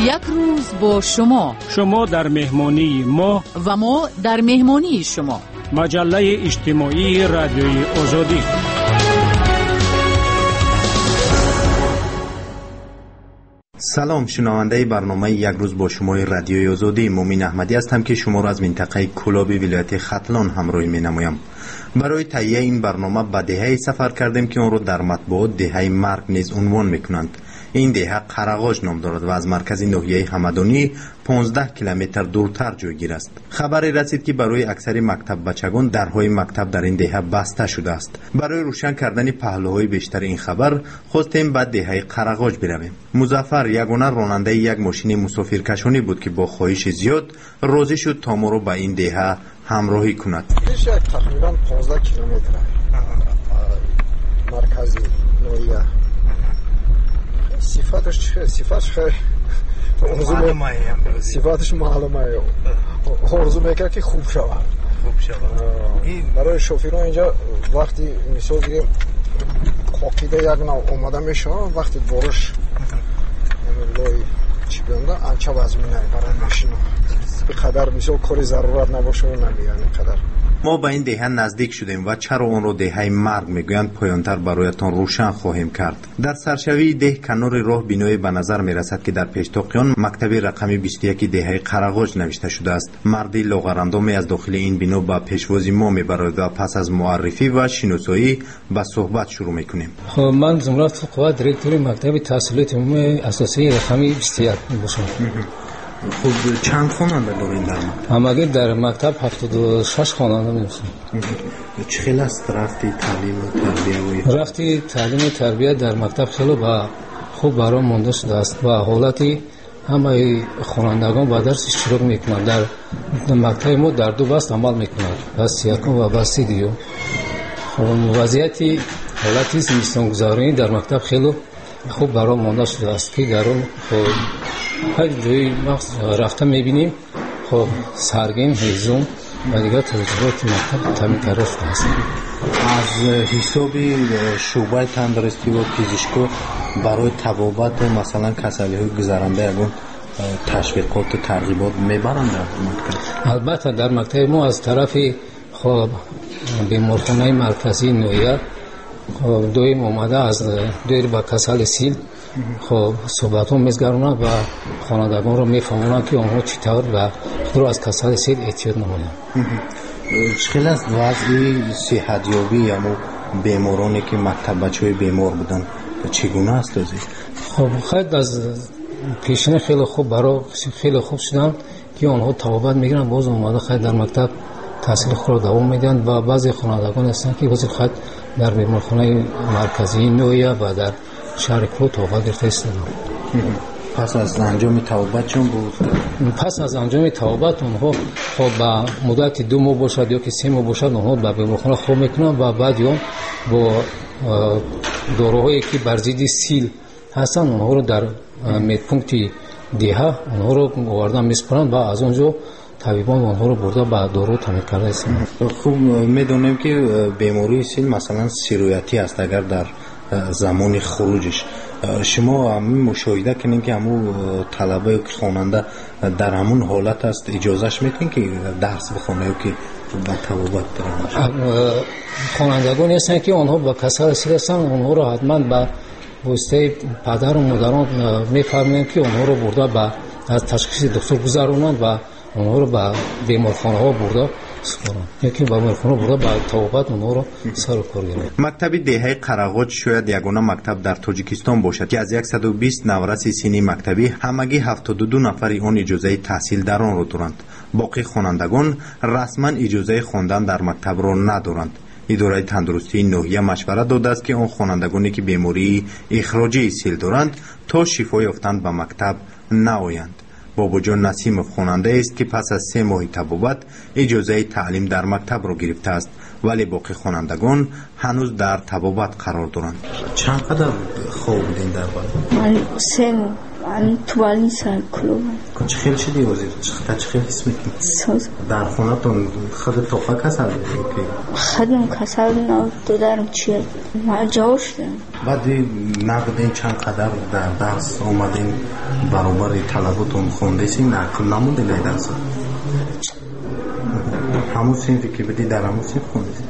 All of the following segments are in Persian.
یک روز با شما در مهمانی ما و ما در مهمانی شما. مجله اجتماعی رادیوی آزادی. سلام شنونده برنامه یک روز با شما رادیوی آزادی. مومین احمدی هستم که شما را از منطقه کلابی ولایت ختلان همراهی می نمایم. برای تهیه این برنامه به دهه‌ای سفر کردیم که آن را در مطبوعات دهه مرگ نیز عنوان میکنند. این دهه قرغاج نام دارد و از مرکز ناحیه همدانی 15 کیلومتر دورتر جایگیر است. خبری رسید که برای اکثر مکتب بچگان درهای مکتب در این دهه بسته شده است. برای روشن کردن پهلوهای بیشتر این خبر خواستیم به دهه قرغاج برویم. مظفر یگانه راننده یک ماشین مسافرکشانی بود که با خواهش زیاد راضی شد تا ما را به این دهه همراهی کند. تقریبا 15 کیلومتر مرکز ناحیه. صفاتش چیه؟ صفاتش معلومه. آرزو میکنه که خوب شود. این برای شوفیران اینجا وقتی مثلا دیگه خاکیده یک نوع اومده میشه، وقتی برش لای چی بیانده انچه وزمینه برای ماشینا بقدر مثلا کاری ضرورت نباشه و نمیگن اینقدر. ما به این دهه نزدیک شدیم و چرا آن را دهه مرگ میگویند پایانتر برایتان روشن خواهیم کرد. در سرشوی ده کنار راه بینایی به نظر میرسد که در پیشتاقیان مکتب رقمی 21 دهه قرغاج نوشته شده است. مردی لاغرندامی از داخل این بنا به پیشوازی ما میبرد و پس از معرفی و شناسایی به صحبت شروع میکنیم. من زمرت قواد دیرکتور مکتب تحصیلات عمومی اساسی رقمی 21 باشم. خب چند خواننده دارین در مکتب؟ همگی در مکتب 76 خواننده میشن. چه خیلی است رفتی تعلیم و تربیه؟ رفتی تعلیم و تربیه در مکتب خیلی خوب برام مونده شده است و حالتی همه خوانندگان با درس اشتراک میکنند. در مکتب ما در دو بست عمل میکنند، بست یکم و بست دیو. خب وضعیتی حالتی زمستان گذاری در مکتب خیلی خوب برام مونده شده است که در اون هر جایی رفته میبینیم خب سرگین هیزم و دیگر توجهات مکتب تامین کرده شده است. از حسابی شعبه تندرستی و پزشکی برای تبابت مثلا کسلی های گذرنده یکون تشویقات و ترغیبات میبرند در مکتب؟ البته در مکتب ما از طرف خب بیمارخانه مرکزی نویه دویم اومده از دیر با کسل سیل خب صحبت ها میزگرونن و خاندگان رو میفهمونن که آنها چطور و خود رو از کسل سیل احتیاط نمونن. خیلی از وضعی صحتیابی یا بیمارانی که مکتب بچه های بیمار بودن چگونه است ازی؟ خب خیلی از پیشنه خیلی خوب برای خیلی خوب شدن که آنها توابت میگیرن، باز اومده خیلی در مکتب تحصیل خود رو دوام میدن و بعضی خاندگان هستن که باز خیلی در بیمارخانه مرکزی نویه و در شهر کلو توبت گرفته ایستادن. پس از انجام توبت چون بود؟ پس از انجام توبت اونها خب با مدت 2 ماه باشد یا که 3 ماه باشد اونها به بیمارخانه خوب میکنن و بعد یا با داروهایی که بر ضد سیل هستن اونها رو در مدپونکت دهه اونها رو آوردن میسپرن و از اونجا طبیبان اونها رو برده به دارو تامین کرده هستن. خوب میدونیم که بیماری سیل مثلا سیرویتی است اگر در زمان خروجش شما هم مشاهده کنین که همون طلبه که خواننده در همون حالت است اجازهش میتین که درس بخونه یا که با توابت دارن؟ خوانندگانی هستن که آنها با کسل سیل هستن، اونها رو حتما با واسطه پدر و مادران میفرمایند که اونها رو برده به از تشخیص دکتر گذارونند و اونها رو به بیمارخانه ها برده یکی با بیمارخانه برده به توابت اونها رو سر و کار گرفت. مکتب دهه قرغاج شاید یگانه مکتب در تاجیکستان باشد که از 120 نورس سینی مکتبی همگی 72 نفر آن اجازه تحصیل در آن را دارند. باقی خوانندگان رسما اجازه خواندن در مکتب را ندارند. اداره تندرستی ناحیه مشورت داده است که آن خوانندگانی که بیماری اخراجی سیل دارند تا شفا یافتند به مکتب نآیند. بابا جان نسیم خواننده است که پس از 3 ماه تبابت اجازه تعلیم در مکتب را گرفته است، ولی باقی خوانندگان هنوز در تبابت قرار دارند. چند قدر خواب بودین در بالا؟ من سن توانی سر کلوب چه خیلی شدی وزیر؟ چه خیلی حس میکنی؟ ساز در خونه تون خود توفه کسل میکنی؟ خودم کسل تو دارم چیه ما جا شدم بعدی نبودین چند قدر در درس اومدین برابر طلباتون خوندیسی نه کل نموندین ای درس همون صنفی که بدی در همون صنف خوندیسی؟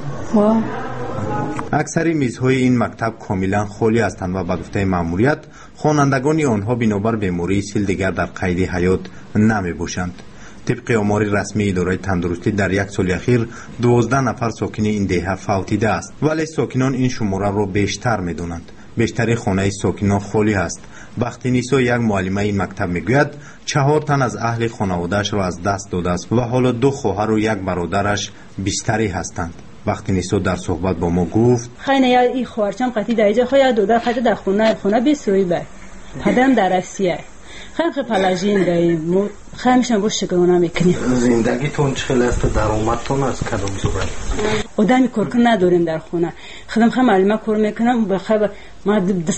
اکثری میزهای این مکتب کاملا خالی هستند و به گفته ماموریت خوانندگان آنها بنابر بیماری سیل دیگر در قید حیات نمی باشند. طبق آمار رسمی اداره تندرستی در یک سال اخیر 12 نفر ساکن این دهه فوتیده است، ولی ساکنان این شماره را بیشتر می‌دانند. بیشتر خانه ساکنان خالی است. وقتی نیسا یک معلمه این مکتب میگوید 4 تن از اهل خانواده‌اش را از دست داده است و حالا 2 خواهر و 1 برادرش بستری هستند. وقتی نیسو در صحبت با ما گفت خیلی یا این خواهرچم قطعی در اینجا خواهی دو در خیلی در خونه بیسوی بر پدرم در افسیه خیلی پلاجین داریم خیلی میشن باش شکرانه میکنیم. زندگیتون چخیل است درآمدتون از کدام صورت؟ آدمی کارکن نداریم در خونه. خودم خیلی معلومه کار میکنم بخیر ما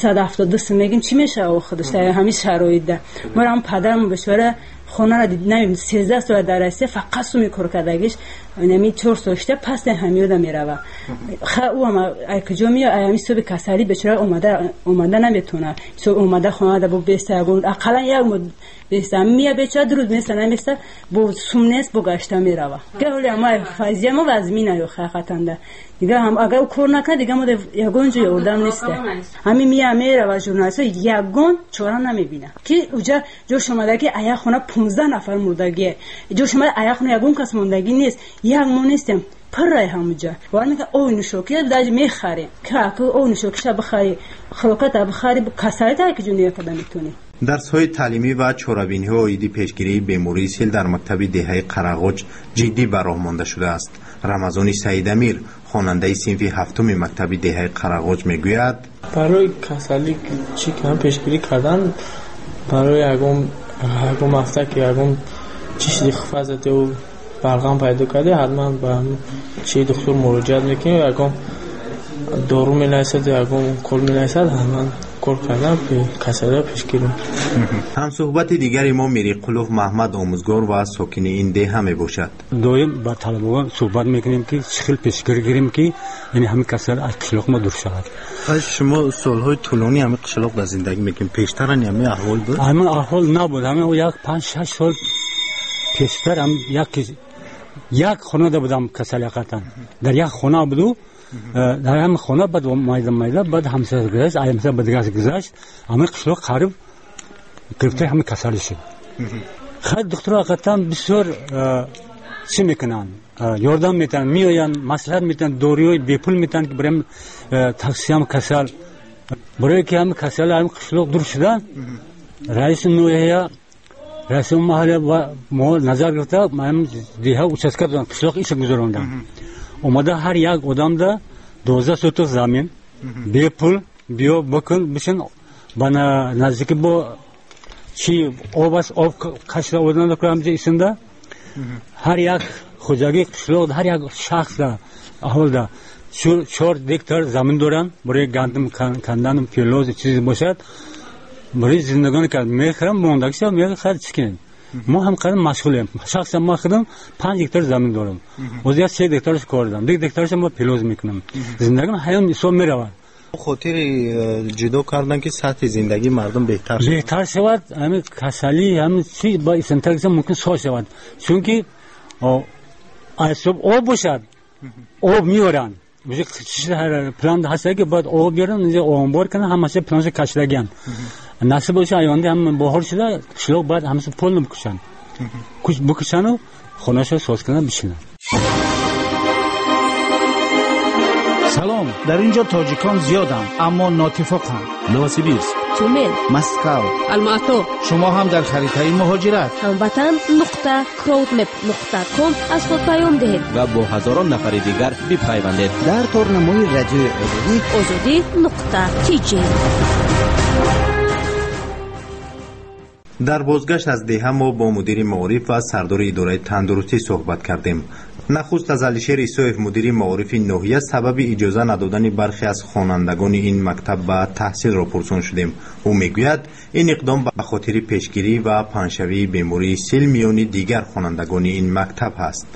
272 میگیم چی میشه او خودش در همین شرایط ده ما هم پدرم بشوره خونه را نمیم 13 سال در رسیه فقط سو میکار کردگیش نمی 4 سوشته پس همیوده میروه خیلی او هم کجا میاد همی صبح کسری بچره اومده نمیتونه صبح اومده خونه ده با بیسته اقلا یک بیسته میاد بچره درود میسته نمیسته با سومنست با گشته میروه گهولی اما فایزیه ما وزمین هایو خیختنده دیگه هم اگر او کار نکنه دیگه ما یگون جوی اردم نیسته همین میره و ژورنالیست یگون چورا نمیبینه که اوجا جو شما که ایا خونه 15 نفر مردگی جو شما ایا خونه یگون کس موندگی نیست یک مون نیستیم پر رای همونجا وارن که او نشوکی داج میخری که او نشوکش بخری خلوقت بخری کسایت که جونیه کدام میتونی. درس‌های تعلیمی و چاره‌بینی‌ها و ایدی پیشگیری بیماری سیل در مکتب دهه قرغوج جدی براه مانده شده است. رمضان سعید امیر خواننده صنف هفتم مکتب دهه قرغوج میگوید برای کسلی چی کم پیشگیری کردن برای یگم هفته که یگم چیزی خفازت و برغم پیدا کرده حتما به چی دکتر مراجعه میکنیم یگم دارو مینویسد یگم کل مینویسد حتما کار کردن کسلی پیشگیری. هم صحبت دیگری ما میری قلوف محمد آموزگار و ساکن این دهه می باشد. دویم با طلبه‌ها صحبت میکنیم که چخیل پیشگیری گیریم که یعنی همین کسل از قشلاق ما دور شود. شما سالهای طولانی همین قشلاق در زندگی میکنیم پیشتر همین احوال بود؟ همین احوال نبود. همین یک 5-6 سال پیشتر هم یک خانه بودم کسل قطعا در یک خانه بودو در همین خانه بعد مایده بعد همسر گذشت ایامسر بعد گذشت همین قشلاق قریب گرفته همین کسل شد. خیلی دکتر قطعا بسیار چی میکنن یاردم میتن میآیند مصلحت میتن دوریوی بیپول میتن که بریم تاکسی هم کسل برای که هم کسل هم قشلاق دور شدن رئیس نوعیه رئیس محله و ما نظر گرفته ما هم دیگه اوچسکه بودن قشلاق ایش گذاروندن اومده هر یک آدم ده 12 سوت زمین بیپول بیا بکن بشن بنا نزدیک با چی آب کشلا آوردن کنم جه ایسنده هر یک خوجاگی قشلاق هر یک شخص ده احوال ده 4 هکتار زمین دارن برای گندم کندن پیلوز چیزی باشد برای زندگانی که میخرم موندگیش هم میگه خیلی چکنیم ما هم قدم مشغولیم شخصا ما خودم 5 هکتار زمین دارم وزیر 3 هکتارش کار دارم 2 هکتارش ما پیلوز میکنم زندگیم حیام حساب میروه خاطر جدا کردن که سطح زندگی مردم بهتر شود همین کسلی همین چی با سنترکس ممکن سو شود چون که آب باشد آب میارن میشه هر پلان هست که بعد آب بیارن اینجا آنبار کنن همش پلانش کشلگیان نصب باشه آینده هم بهار شده شلوغ بعد همش پول نمیکشن بکشن و خونه‌شو ساز کنن بشینن. سلام، در اینجا تاجیکان زیادند اما ناتفاقند. نوسیبیرسک، تومن، مسکو، الماتو. شما هم در خریدهای مهاجرت هموطن.crowdmap.com از خود پیام دهید و با هزاران نفر دیگر بپیوندید در تورنمای رادیوی azodi.tj. در بازگشت از دهه ما با مدیر معارف و سردار اداره تندرستی صحبت کردیم. نخست از علیشیر ایسوف مدیر معارف ناحیه سبب اجازه ندادن برخی از خوانندگان این مکتب به تحصیل را پرسان شدیم. او میگوید این اقدام به خاطر پیشگیری و پنه‌شوی بیماری سیل میان دیگر خوانندگان این مکتب است.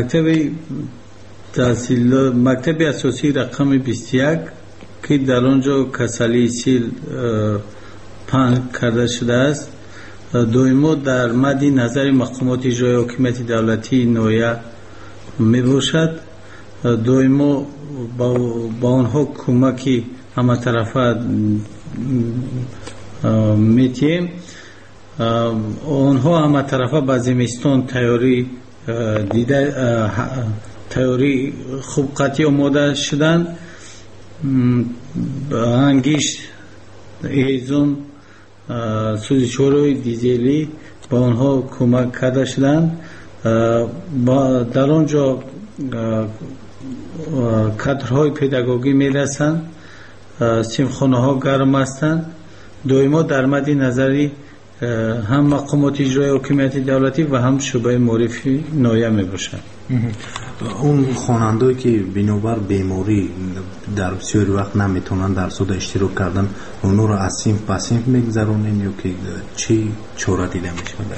مکتب اساسی رقم 21 که در آنجا کسلی سیل پنهان کرده شده است، دویمو در مد نظر مقامات اجرایی حکومت دولتی ناحیه می باشد. دویمو با آنها کمکی همه طرفه میتیم. آنها همه طرفه به زمستان تیاری خوب قطعی آماده شدن. انگیش ایزون سوزیچوروی دیزلی با آنها کمک کرده شدند. در آنجا کادرهای پداگوژی میرسند، سیمخانه ها گرم هستند. دویما در مد نظری هم مقامات اجرایی حکومت دولتی و هم شعبه معرفی ناحیه می باشند. اون خواننده‌ای که بنابر بیماری در بسیاری وقت نمیتونن در صد اشتراک کردن، اونو رو از صنف به صنف میگذرونین یا که چی چاره دیده میشه در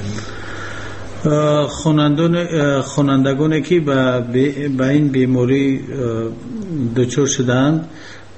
این؟ خوانندگانی که به این بیماری دچار شدند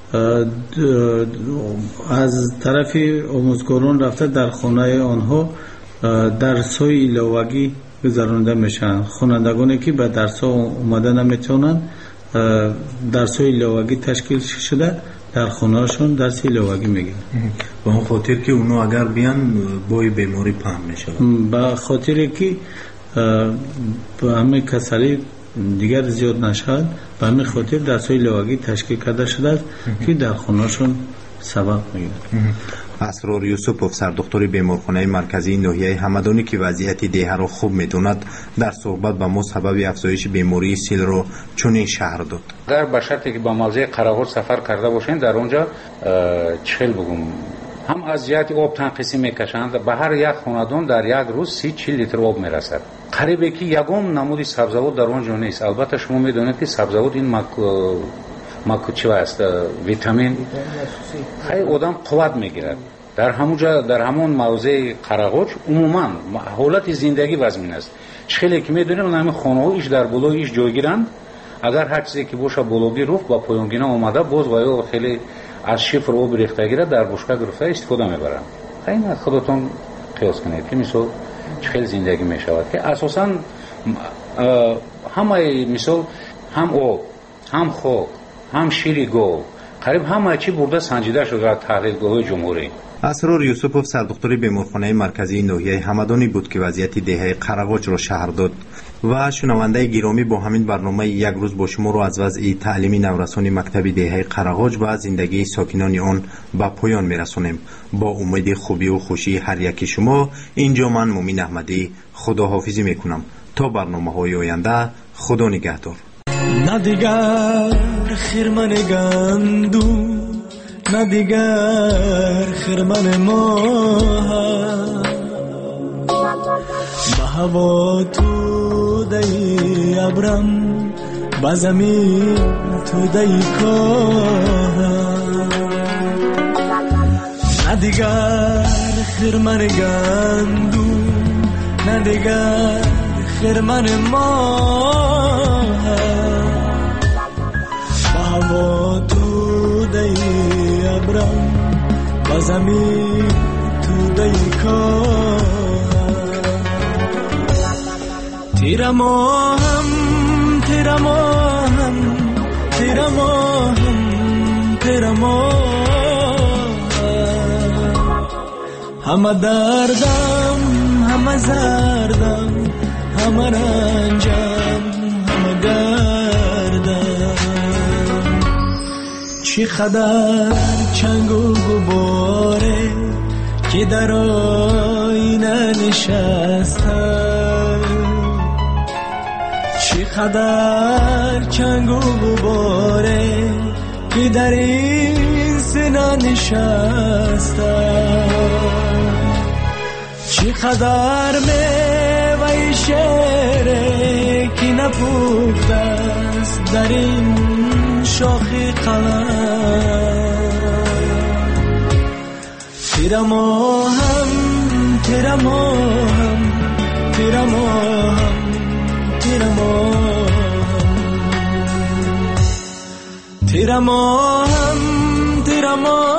از طرف آموزگاران رفته در خانه آنها درس‌های علاوه‌ای گذرانده میشن. خوانندگانی که به درس ها اومده نمیتونن، درس های علاوه‌ای تشکیل شده در خانه هاشون درس علاوه‌ای میگیرن. به اون خاطر که اونو اگر بیان بای بیماری پهن میشه، به خاطر که به همه کسری دیگر زیاد نشد، به همین خاطر درس های علاوه‌ای تشکیل کرده شده که در خانه هاشون سبق میگیرن. اسرار یوسفوف سردختور بیمارخانه مرکزی ناحیه همدانی که وضعیت دیه را خوب میدوند در صحبت با ما سبب افزایش بیماری سیل را چنین شهر داد. اگر به شرطی که با موضع قراقرد سفر کرده باشین در اونجا چخیل بگم هم از جهت آب تنقیسی میکشند. به هر یک خاندان در یک روز 30-40 لیتر آب میرسد. قریبه که یگم نمودی سبزیجات در اونجا نیست. البته شما میدونید که سبزیجات این چی است؟ ویتامین خیلی آدم قوت میگیرد. در همونجا در همون موضع قراقوچ عموما حالت زندگی وزمین است. خیلی که میدونیم همین خانه ها ایش در بالا ایش جایگیرند. اگر هر چیزی که باشه بالاگی روف با پایانگینا اومده باز وای خیلی از شفر آب ریخته گیره در بشکه گرفته استفاده میبرن. خیلی خودتون قیاس کنید که مثلا خیلی زندگی میشود که اساسا همه مثلا هم آب هم خاک هم شیری گاو قریب همه چی برده سنجیده شده در تحلیلگاه جمهوری. اسرار یوسفوف سردختور بیمارخانه مرکزی ناحیه همدانی بود که وضعیت دهه قراقوچ را شهر داد. و شنونده گرامی، با همین برنامه یک روز با شما را از وضع تعلیمی نورسان مکتب دهه قراقوچ و زندگی ساکنان آن به پایان میرسانیم. با امید خوبی و خوشی هر یکی شما، اینجا من مومین احمدی خداحافظی میکنم. تا برنامه های آینده، خدا نگهدار. نه دیگر خرمن گندو، نه دیگر خرمن ماه، به هوا تو دی ابرم، به زمین تو دی کاه. نه دیگر خرمن گندو، نه دیگر خرمن ماه، هوا تو دی ابرم، با زمین تو دی کار. تیره ماهم تیره ماهم تیره ماهم تیره ماهم، همه دردم همه زردم همه رنجم همه گردم. چی قدر چنگ و گباره که در آینه نشسته، چی قدر چنگ و گباره که در این سینه نشسته، چی قدر میوه شعره که نپخته است در این شاخ قلم. تیرا ماهم تیرا ماهم تیرا ماهم تیرا ماهم تیرا ماهم تیرا ماهم